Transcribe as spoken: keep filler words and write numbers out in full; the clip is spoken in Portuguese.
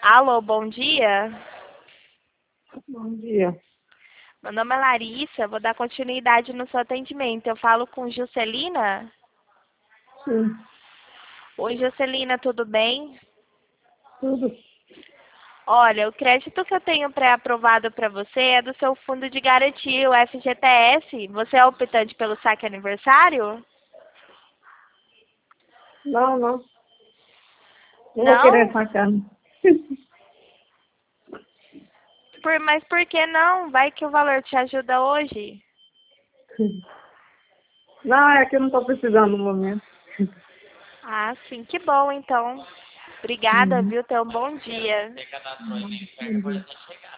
Alô, bom dia. Bom dia. Meu nome é Larissa, vou dar continuidade no seu atendimento. Eu falo com Juscelina? Sim, Oi, Juscelina, tudo bem? tudo. Olha, o crédito que eu tenho pré-aprovado para você é do seu fundo de garantia, o F G T S. Você é optante pelo saque aniversário? Não, não. Não vou querer Não? sacar. Por, mas por que não? Vai que o valor te ajuda hoje. Não, é que eu não estou precisando no momento. Ah, sim, que bom então. Obrigada, Uhum. viu? Tenha um bom dia. Uhum. Entendi.